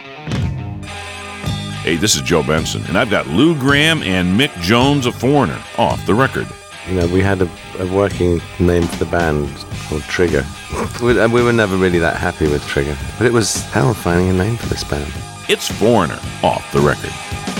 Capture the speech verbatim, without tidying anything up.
Hey, this is Joe Benson, and I've got Lou Gramm and Mick Jones of Foreigner off the record. You know, we had a, a working name for the band called Trigger. we, we were never really that happy with Trigger, but it was hell finding a name for this band. It's Foreigner off the record.